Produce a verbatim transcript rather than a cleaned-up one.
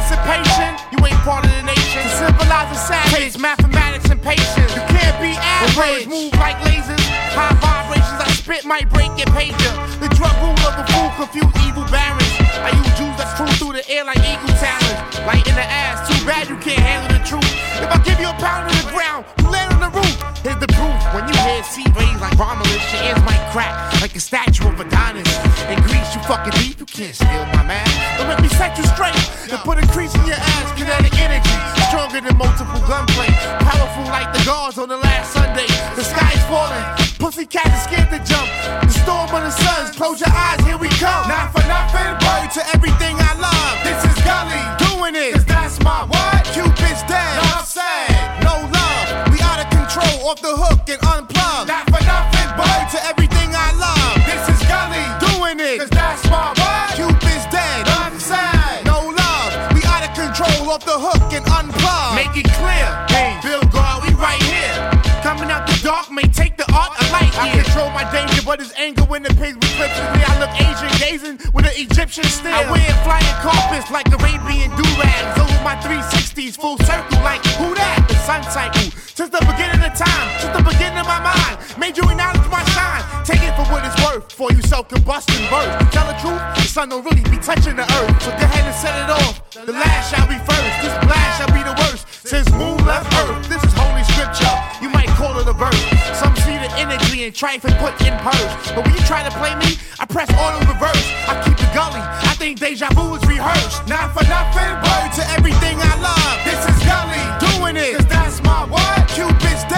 anticipation, you ain't part of the nation. To civilize a savage, mathematics and patience. You can't be average. Move like lasers, high vibrations. I spit might break your pager. The drug ruler of the fool, confuse evil barons. I use Jews that cruise through the air like eagle talons. Light in the ass, too bad you can't handle the truth. If I give you a pound on the ground, you land on the roof. Here's the proof. When you hear sea rays like Romulus, your ears might crack like a statue of Adonis. In Greece, you fucking deep, you can't steal my man. Don't let me set you straight and put a crease in your ass. Kinetic energy, stronger than multiple gunplay. Powerful like the guards on the last Sunday. The sky's falling, pussy cat is scared to jump. The storm of the suns, close your eyes, here we come. Not for nothing, word to everything I love. This is Gully, doing it, cause that's my what? Cupid's dead, enough said, no love. We out of control, off the hook and unplugged. Not for nothing, word to everything I love. This is Gully, doing it, cause that's my what? Cupid's dead, enough said, no love. We out of control, off the hook and unplugged. Make it clear, hey, Bill Guard, we right here. Coming out the dark may take the art of light. I control my danger, but his anger when the pigs eclipses me. I look Asian, gazing with an Egyptian stare. I wear flying carpets like Arabian do-rags. Over my three sixties, full circle like who that? The sun cycle. Since the beginning of time, since the beginning of my mind, made you acknowledge my shine. Take it for what it's worth, for you self-combusting birth. Tell the truth, the sun don't really be touching the earth. So go ahead and set it off. The last shall be first. This blast shall be the worst. Since moon left earth, this is holy scripture. You might call it a verse. Some see the energy and try and put in purse. But when you try to play me, I press auto reverse. I keep it gully. I think deja vu is rehearsed. Not for nothing, word to everything I love. This is Gully, doing it, cause that's my what? Cupid's